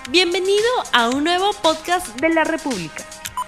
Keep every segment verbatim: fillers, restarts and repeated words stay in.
Bienvenido a un nuevo podcast de La República.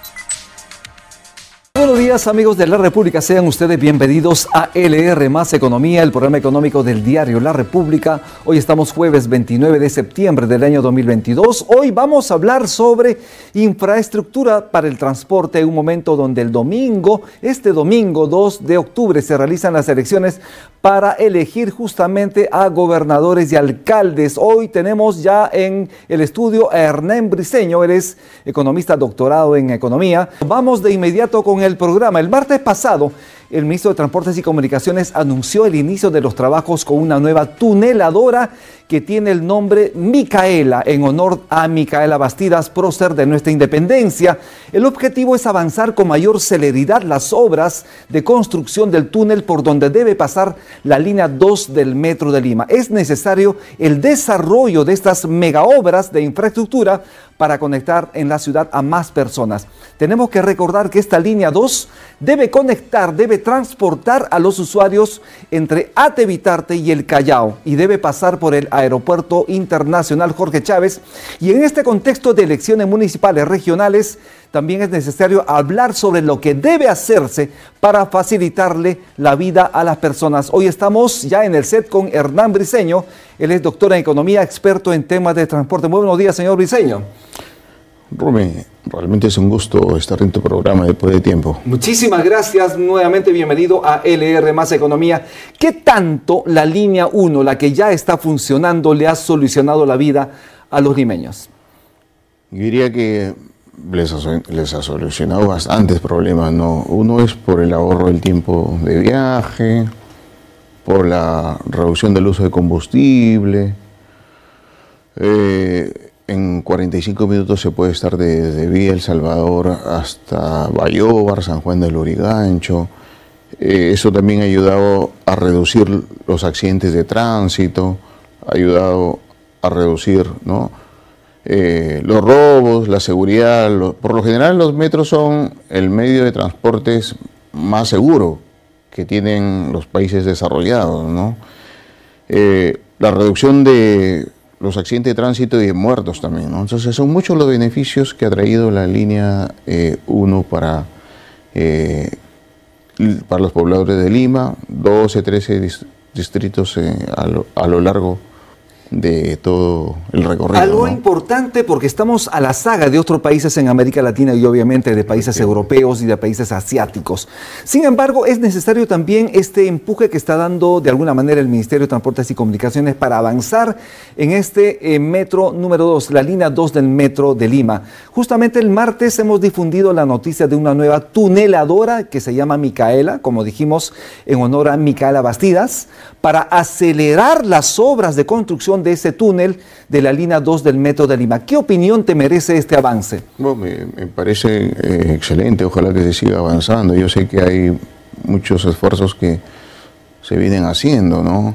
Buenos días, amigos de La República, sean ustedes bienvenidos a L R Más Economía, el programa económico del diario La República. Hoy estamos jueves veintinueve de septiembre del año dos mil veintidós. Hoy vamos a hablar sobre infraestructura para el transporte, un momento donde el domingo, este domingo dos de octubre, se realizan las elecciones para elegir justamente a gobernadores y alcaldes. Hoy tenemos ya en el estudio a Hernán Briceño, él es economista doctorado en economía. Vamos de inmediato con el programa. El martes pasado, el ministro de Transportes y Comunicaciones anunció el inicio de los trabajos con una nueva tuneladora que tiene el nombre Micaela, en honor a Micaela Bastidas, prócer de nuestra independencia. El objetivo es avanzar con mayor celeridad las obras de construcción del túnel por donde debe pasar la línea dos del Metro de Lima. Es necesario el desarrollo de estas megaobras de infraestructura para conectar en la ciudad a más personas. Tenemos que recordar que esta línea dos debe conectar, debe transportar a los usuarios entre Atevitarte y el Callao y debe pasar por el Aeropuerto Internacional Jorge Chávez. Y en este contexto de elecciones municipales regionales, también es necesario hablar sobre lo que debe hacerse para facilitarle la vida a las personas. Hoy estamos ya en el set con Hernán Briceño. Él es doctor en economía, experto en temas de transporte. Muy buenos días, señor Briceño. Rubén, realmente es un gusto estar en tu programa después de tiempo. Muchísimas gracias, nuevamente bienvenido a L R Más Economía. ¿Qué tanto la línea uno, la que ya está funcionando, le ha solucionado la vida a los limeños? Yo diría que les ha, les ha solucionado bastantes problemas, ¿no? Uno es por el ahorro del tiempo de viaje, por la reducción del uso de combustible. Eh, En cuarenta y cinco minutos se puede estar desde Villa El Salvador hasta Bayóvar, San Juan del Lurigancho. Eh, eso también ha ayudado a reducir los accidentes de tránsito, ha ayudado a reducir, ¿no? eh, los robos, la seguridad. Lo, por lo general los metros son el medio de transportes más seguro que tienen los países desarrollados, ¿no? Eh, la reducción de los accidentes de tránsito y de muertos también, ¿no? Entonces son muchos los beneficios que ha traído la línea eh, uno para, eh, para los pobladores de Lima, doce, trece distritos eh, a, lo, a lo largo de todo el recorrido. Algo ¿no? importante, porque estamos a la saga de otros países en América Latina y obviamente de países sí. europeos y de países asiáticos. Sin embargo, es necesario también este empuje que está dando de alguna manera el Ministerio de Transportes y Comunicaciones para avanzar en este eh, metro número dos, la línea dos del Metro de Lima. Justamente el martes hemos difundido la noticia de una nueva tuneladora que se llama Micaela, como dijimos, en honor a Micaela Bastidas, para acelerar las obras de construcción de ese túnel de la línea dos del Metro de Lima. ¿Qué opinión te merece este avance? Bueno, me, me parece eh, excelente, ojalá que se siga avanzando. Yo sé que hay muchos esfuerzos que se vienen haciendo, ¿no?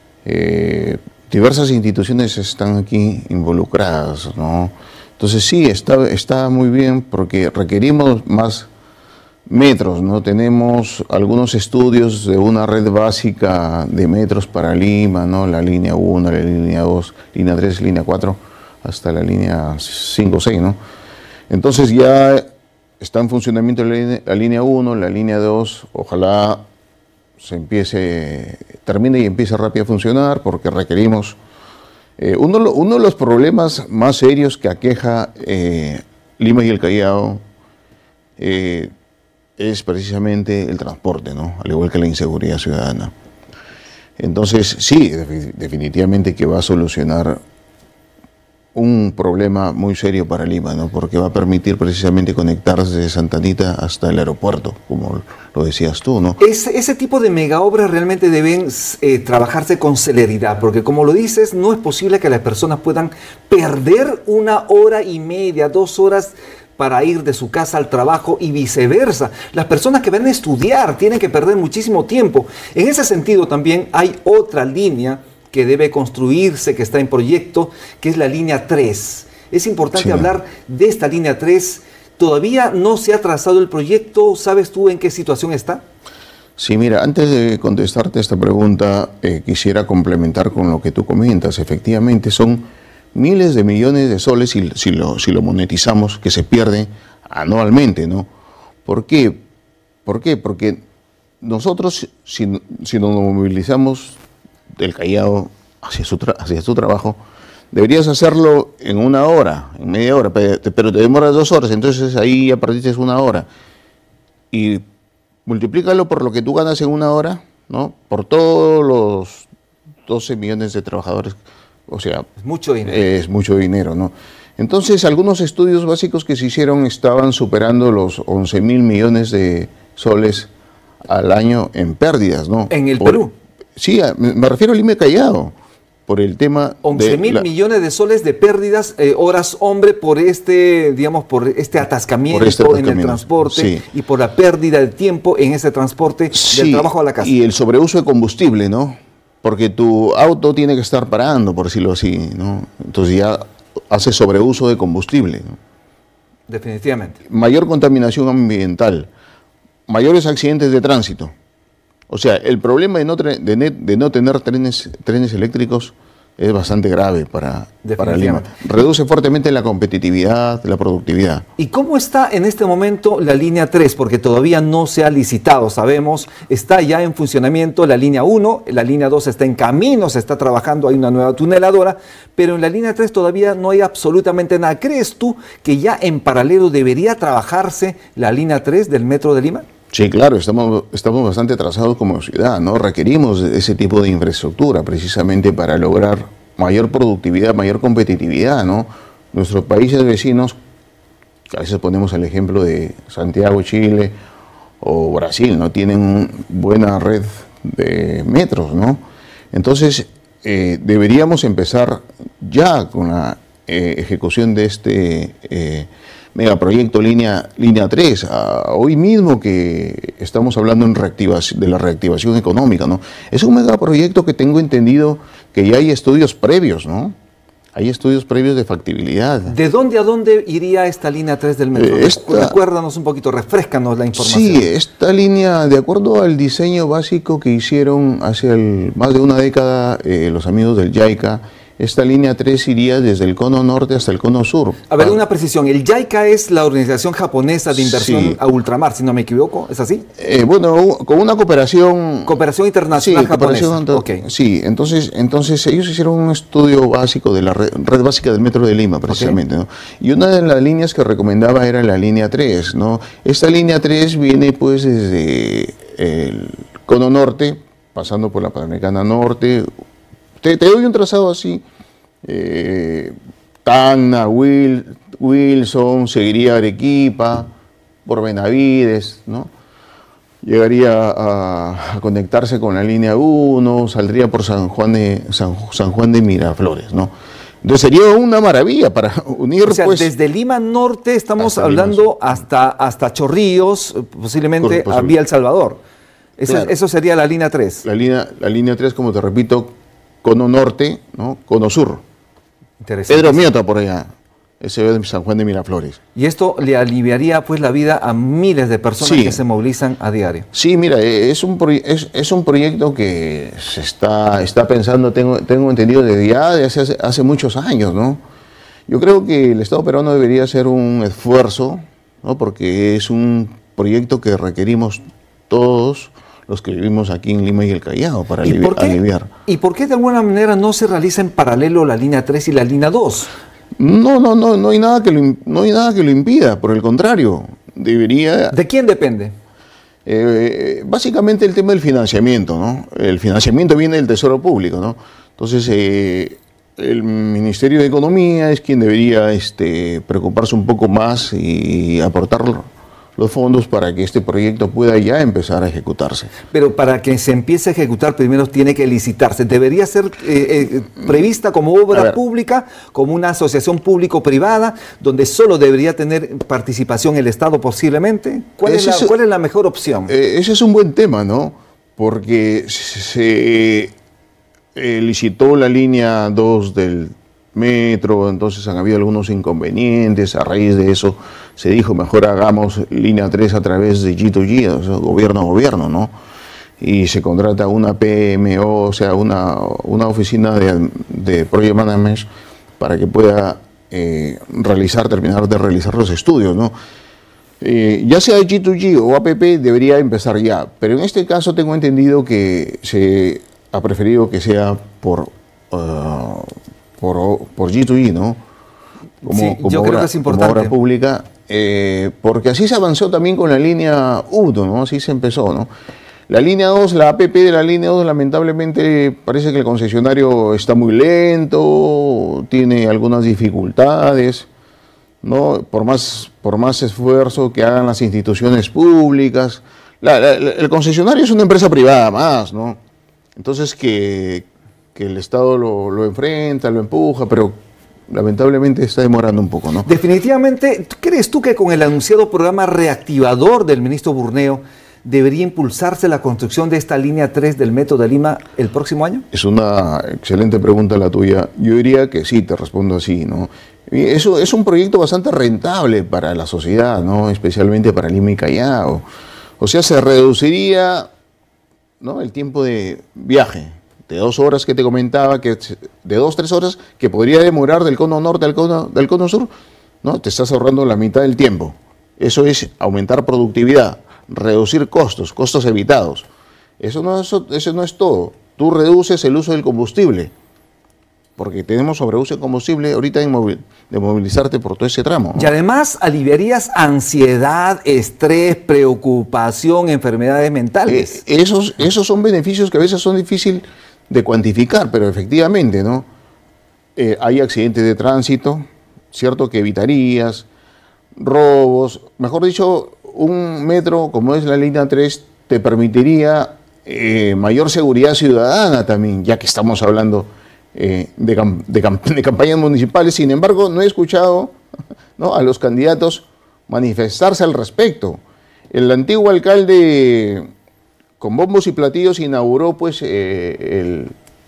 Eh, diversas instituciones están aquí involucradas, ¿no? Entonces sí, está, está muy bien porque requerimos más metros, ¿no? Tenemos algunos estudios de una red básica de metros para Lima, ¿no? La línea uno, la línea dos, línea tres, línea cuatro, hasta la línea cinco, seis, ¿no? Entonces ya está en funcionamiento la línea, la línea uno, la línea dos, ojalá se empiece, termine y empiece rápido a funcionar porque requerimos. Eh, uno, uno de los problemas más serios que aqueja eh, Lima y el Callao eh, es precisamente el transporte, ¿no? Al igual que la inseguridad ciudadana. Entonces, sí, definitivamente que va a solucionar un problema muy serio para Lima, ¿no? Porque va a permitir precisamente conectarse de Santa Anita hasta el aeropuerto, como lo decías tú, ¿no? Ese, ese tipo de megaobras realmente deben eh, trabajarse con celeridad, porque como lo dices, no es posible que las personas puedan perder una hora y media, dos horas para ir de su casa al trabajo y viceversa. Las personas que van a estudiar tienen que perder muchísimo tiempo. En ese sentido también hay otra línea que debe construirse, que está en proyecto, que es la línea tres. Es importante sí. hablar de esta línea tres. ¿Todavía no se ha trazado el proyecto? ¿Sabes tú en qué situación está? Sí, mira, antes de contestarte esta pregunta, eh, quisiera complementar con lo que tú comentas. Efectivamente, son miles de millones de soles si, si, lo, si lo monetizamos, que se pierden anualmente, ¿no? ¿Por qué? ¿Por qué? Porque nosotros, si, si nos movilizamos del Callao hacia su, hacia su trabajo, deberías hacerlo en una hora, en media hora, pero te demoras dos horas, entonces ahí ya perdiste una hora. Y multiplícalo por lo que tú ganas en una hora, ¿no? Por todos los doce millones de trabajadores, o sea... Es mucho dinero. Es mucho dinero, ¿no? Entonces, algunos estudios básicos que se hicieron estaban superando los once mil millones de soles al año en pérdidas, ¿no? ¿En el por, Perú? Sí, me refiero al I M E Callao, por el tema... once mil millones de soles de pérdidas, eh, horas hombre, por este, digamos, por este atascamiento, por este atascamiento en el transporte, sí, y por la pérdida de tiempo en ese transporte, sí, del trabajo a la casa. Y el sobreuso de combustible, ¿no? Porque tu auto tiene que estar parando, por decirlo así, ¿no? Entonces ya hace sobreuso de combustible, ¿no? Definitivamente. Mayor contaminación ambiental, mayores accidentes de tránsito. O sea, el problema de no, de, de no tener trenes, trenes eléctricos es bastante grave para, para Lima. Reduce fuertemente la competitividad, la productividad. ¿Y cómo está en este momento la línea tres? Porque todavía no se ha licitado, sabemos. Está ya en funcionamiento la línea uno, la línea dos está en camino, se está trabajando, hay una nueva tuneladora, pero en la línea tres todavía no hay absolutamente nada. ¿Crees tú que ya en paralelo debería trabajarse la línea tres del Metro de Lima? Sí, claro, estamos, estamos bastante atrasados como ciudad, ¿no? Requerimos ese tipo de infraestructura precisamente para lograr mayor productividad, mayor competitividad, ¿no? Nuestros países vecinos, a veces ponemos el ejemplo de Santiago, Chile o Brasil, ¿no? Tienen una buena red de metros, ¿no? Entonces, eh, deberíamos empezar ya con la eh, ejecución de este... Eh, megaproyecto línea, línea tres, a hoy mismo que estamos hablando en reactivación, de la reactivación económica, ¿no? Es un megaproyecto que tengo entendido que ya hay estudios previos, ¿no? Hay estudios previos de factibilidad. ¿De dónde a dónde iría esta línea tres del metro? Eh, esta, Recuérdanos un poquito, refréscanos la información. Sí, esta línea, de acuerdo al diseño básico que hicieron hace el, más de una década eh, los amigos del JICA, esta línea tres iría desde el cono norte hasta el cono sur. A ver, una precisión. El JICA es la Organización Japonesa de Inversión sí. a Ultramar, si no me equivoco. ¿Es así? Eh, bueno, con una cooperación... Cooperación internacional sí, japonesa. Cooperación, okay. Sí, entonces, entonces ellos hicieron un estudio básico de la red, red básica del Metro de Lima, precisamente, okay. ¿no? Y una de las líneas que recomendaba era la línea tres, ¿no? Esta línea tres viene pues desde el cono norte, pasando por la Panamericana Norte. Te, te doy un trazado así, eh, Tacna, Wil, Wilson, seguiría Arequipa, por Benavides, ¿no? Llegaría a, a conectarse con la línea uno, saldría por San Juan de, San, San Juan de Miraflores, ¿no? Entonces sería una maravilla para unir, o sea, pues... desde Lima Norte estamos hablando Lima, hasta, hasta Chorrillos, posiblemente por, a Vía El Salvador. Eso, claro. Eso sería la línea tres. La línea, la línea tres, como te repito, cono norte, ¿no? Cono sur. Pedro Miota por allá, ese de San Juan de Miraflores. Y esto le aliviaría pues la vida a miles de personas sí. que se movilizan a diario. Sí, mira, es un, es, es un proyecto que se está, está pensando, tengo, tengo entendido, desde ya de hace, hace muchos años, ¿no? Yo creo que el Estado peruano debería hacer un esfuerzo, ¿no? Porque es un proyecto que requerimos todos los que vivimos aquí en Lima y el Callao para ¿Y por qué, aliviar. ¿Y por qué de alguna manera no se realiza en paralelo la línea tres y la línea dos? No, no, no, no hay nada que lo, no hay nada que lo impida, por el contrario, debería... ¿De quién depende? Eh, básicamente el tema del financiamiento, ¿no? El financiamiento viene del Tesoro Público, ¿no? Entonces, eh, el Ministerio de Economía es quien debería este, preocuparse un poco más y aportar los fondos para que este proyecto pueda ya empezar a ejecutarse. Pero para que se empiece a ejecutar primero tiene que licitarse. ¿Debería ser eh, eh, prevista como obra pública, como una asociación público-privada, donde solo debería tener participación el Estado posiblemente? ¿Cuál, es la, es, ¿cuál es la mejor opción? Eh, ese es un buen tema, ¿no? Porque se eh, licitó la línea dos del metro, entonces han habido algunos inconvenientes, a raíz de eso se dijo mejor hagamos línea tres a través de G dos G, o sea, gobierno a gobierno, ¿no? Y se contrata una P M O, o sea, una, una oficina de, de Project Management para que pueda eh, realizar, terminar de realizar los estudios, ¿no? Eh, ya sea G dos G o A P P debería empezar ya, pero en este caso tengo entendido que se ha preferido que sea por, uh, por, por G dos G, ¿no? Como, sí, como yo obra, creo que es importante. Como obra pública, eh, porque así se avanzó también con la línea uno, ¿no? Así se empezó, ¿no? La línea dos, la A P P de la línea dos, lamentablemente parece que el concesionario está muy lento, tiene algunas dificultades, ¿no? Por más, por más esfuerzo que hagan las instituciones públicas. La, la, el concesionario es una empresa privada más, ¿no? Entonces que, que el Estado lo, lo enfrenta, lo empuja, pero lamentablemente está demorando un poco, ¿no? Definitivamente, ¿crees tú que con el anunciado programa reactivador del ministro Burneo debería impulsarse la construcción de esta línea tres del Metro de Lima el próximo año? Es una excelente pregunta la tuya. Yo diría que sí, te respondo así, ¿no? Y eso es un proyecto bastante rentable para la sociedad, ¿no? Especialmente para Lima y Callao. O sea, se reduciría, ¿no?, el tiempo de viaje de dos horas que te comentaba, que de dos, tres horas, que podría demorar del cono norte al cono, del cono sur, ¿no? Te estás ahorrando la mitad del tiempo. Eso es aumentar productividad, reducir costos, costos evitados. Eso no es, eso no es todo. Tú reduces el uso del combustible, porque tenemos sobreuso de combustible ahorita en movil, de movilizarte por todo ese tramo, ¿no? Y además aliviarías ansiedad, estrés, preocupación, enfermedades mentales. Eh, esos, esos son beneficios que a veces son difíciles de cuantificar, pero efectivamente, ¿no? Eh, hay accidentes de tránsito, cierto que evitarías, robos, mejor dicho, un metro como es la línea tres te permitiría eh, mayor seguridad ciudadana también, ya que estamos hablando eh, de, cam de, cam de campañas municipales. Sin embargo, no he escuchado, ¿no?, a los candidatos manifestarse al respecto. El antiguo alcalde, con bombos y platillos, inauguró pues eh, el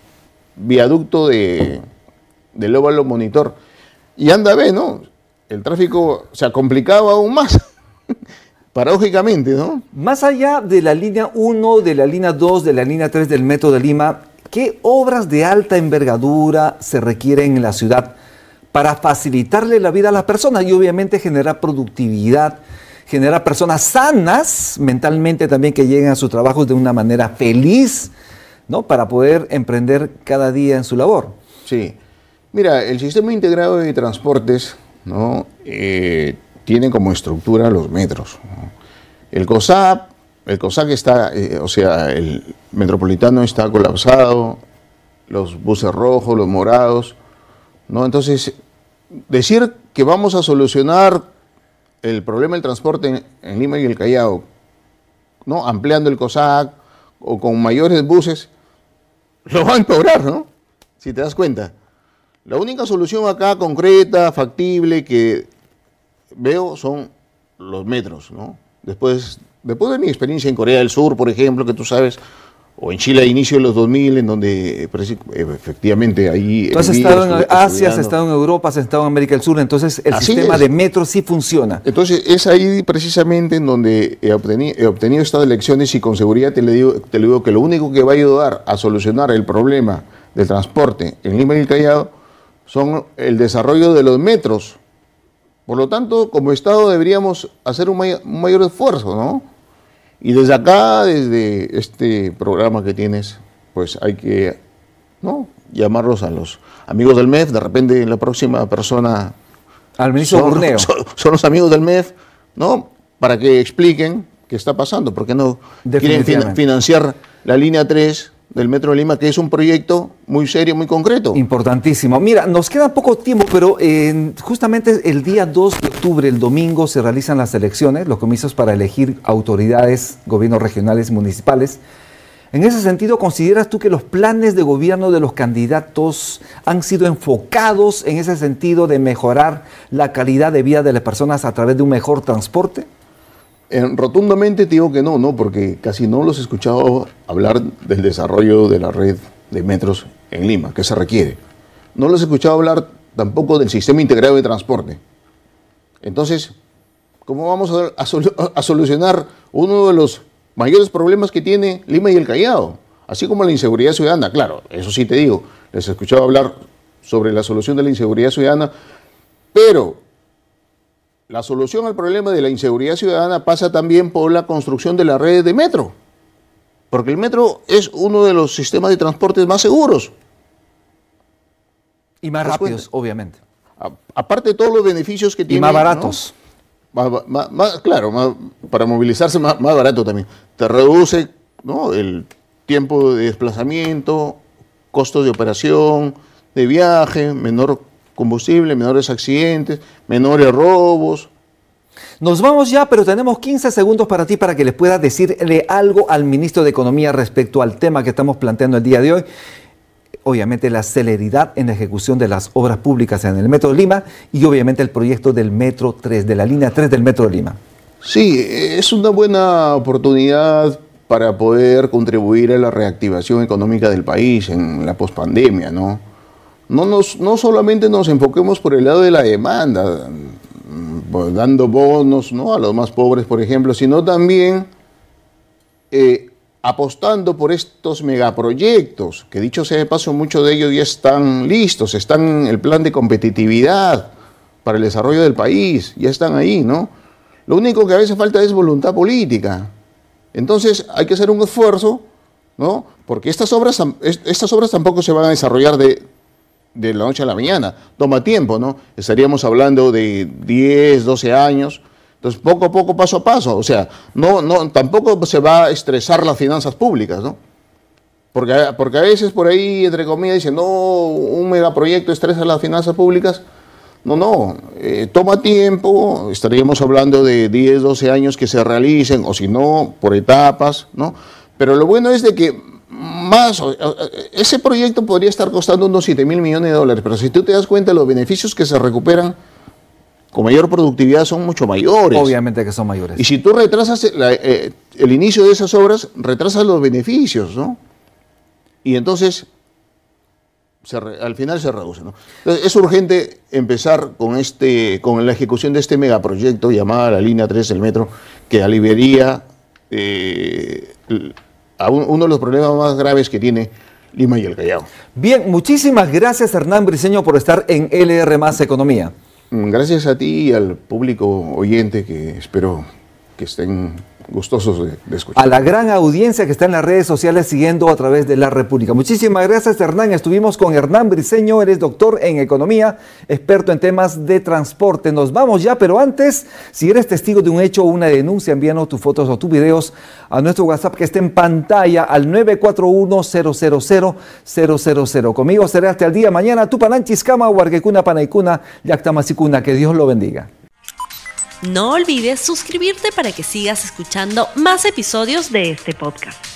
viaducto de, del óvalo Monitor. Y anda a ver, ¿no? El tráfico se ha complicado aún más. Paradójicamente, ¿no? Más allá de la línea uno, de la línea dos, de la línea tres del Metro de Lima, ¿qué obras de alta envergadura se requieren en la ciudad para facilitarle la vida a las personas y obviamente generar productividad, generar personas sanas mentalmente también, que lleguen a sus trabajos de una manera feliz, ¿no?, para poder emprender cada día en su labor? Sí. Mira, el sistema integrado de transportes, ¿no?, eh, tiene como estructura los metros, ¿no? El COSAP, el COSAC está, eh, o sea, el metropolitano está colapsado, los buses rojos, los morados, ¿no? Entonces, decir que vamos a solucionar el problema del transporte en, en Lima y el Callao, ¿no?, ampliando el COSAC o con mayores buses, lo va a empeorar, ¿no? Si te das cuenta. La única solución acá concreta, factible, que veo son los metros, ¿no? Después, después de mi experiencia en Corea del Sur, por ejemplo, que tú sabes, o en Chile a inicio de los dos mil, en donde efectivamente ahí... Tú has estado en Asia, has estado en Europa, has estado en América del Sur, entonces el Así sistema es. de metro sí funciona. Entonces es ahí precisamente en donde he obtenido, he obtenido estas lecciones, y con seguridad te le, digo, te le digo que lo único que va a ayudar a solucionar el problema del transporte en Lima y el Callao son el desarrollo de los metros. Por lo tanto, como Estado deberíamos hacer un mayor, un mayor esfuerzo, ¿no? Y desde acá, desde este programa que tienes, pues hay que, ¿no?, llamarlos a los amigos del M E F. De repente la próxima persona... Al ministro son, Burneo. Son, son los amigos del M E F, ¿no?, para que expliquen qué está pasando, porque no quieren fin, financiar la línea tres del Metro de Lima, que es un proyecto muy serio, muy concreto. Importantísimo. Mira, nos queda poco tiempo, pero eh, justamente el día dos de octubre, el domingo, se realizan las elecciones, los comicios para elegir autoridades, gobiernos regionales y municipales. En ese sentido, ¿consideras tú que los planes de gobierno de los candidatos han sido enfocados en ese sentido de mejorar la calidad de vida de las personas a través de un mejor transporte? Eh, rotundamente te digo que no, no, porque casi no los he escuchado hablar del desarrollo de la red de metros en Lima, que se requiere. No los he escuchado hablar tampoco del sistema integrado de transporte. Entonces, ¿cómo vamos a, a, sol, a solucionar uno de los mayores problemas que tiene Lima y el Callao? Así como la inseguridad ciudadana, claro, eso sí te digo, les he escuchado hablar sobre la solución de la inseguridad ciudadana, pero la solución al problema de la inseguridad ciudadana pasa también por la construcción de la red de metro, porque el metro es uno de los sistemas de transportes más seguros. Y más rápidos, obviamente. A, aparte de todos los beneficios que tiene. Y más baratos. ¿no? Más, más, más, claro, más, para movilizarse más, más barato también. Te reduce, ¿no?, el tiempo de desplazamiento, costos de operación, de viaje, menor combustible, menores accidentes, menores robos. Nos vamos ya, pero tenemos quince segundos para ti para que les puedas decirle algo al ministro de Economía respecto al tema que estamos planteando el día de hoy. Obviamente la celeridad en la ejecución de las obras públicas en el Metro de Lima y obviamente el proyecto del Metro tres, de la línea tres del Metro de Lima. Sí, es una buena oportunidad para poder contribuir a la reactivación económica del país en la pospandemia, ¿no? No, nos, no solamente nos enfoquemos por el lado de la demanda, dando bonos, ¿no?, a los más pobres, por ejemplo, sino también eh, apostando por estos megaproyectos, que dicho sea de paso, muchos de ellos ya están listos, están en el plan de competitividad para el desarrollo del país, ya están ahí, ¿no? Lo único que a veces falta es voluntad política. Entonces hay que hacer un esfuerzo, ¿no?, porque estas obras, estas obras tampoco se van a desarrollar de, de la noche a la mañana, toma tiempo, ¿no? Estaríamos hablando de diez, doce años, entonces poco a poco, paso a paso, o sea, no, no, tampoco se va a estresar las finanzas públicas, ¿no? Porque, porque a veces por ahí, entre comillas, dicen, no, un megaproyecto estresa las finanzas públicas. No, no, eh, toma tiempo, estaríamos hablando de diez, doce años que se realicen, o si no, por etapas, ¿no? Pero lo bueno es de que más, ese proyecto podría estar costando unos siete mil millones de dólares, pero si tú te das cuenta, los beneficios que se recuperan con mayor productividad son mucho mayores. Obviamente que son mayores. Y si tú retrasas la, eh, el inicio de esas obras, retrasas los beneficios, ¿no? Y entonces Se re, al final se reduce, ¿no? Entonces, es urgente empezar con, este, con la ejecución de este megaproyecto llamado la línea tres del metro, que aliviaría eh, a un, uno de los problemas más graves que tiene Lima y el Callao. Bien, muchísimas gracias, Hernán Briceño, por estar en L R más Economía. Gracias a ti y al público oyente, que espero que estén gustosos de, de escuchar. A la gran audiencia que está en las redes sociales siguiendo a través de La República. Muchísimas gracias, Hernán. Estuvimos con Hernán Briceño, eres doctor en economía, experto en temas de transporte. Nos vamos ya, pero antes, si eres testigo de un hecho o una denuncia, envíanos tus fotos o tus videos a nuestro WhatsApp que está en pantalla al nueve cuatro uno, cero cero cero, cero cero cero. Conmigo será hasta el día mañana. Tupananchiskama, Huarquecuna, Panaicuna, Yactamasicuna. Que Dios lo bendiga. No olvides suscribirte para que sigas escuchando más episodios de este podcast.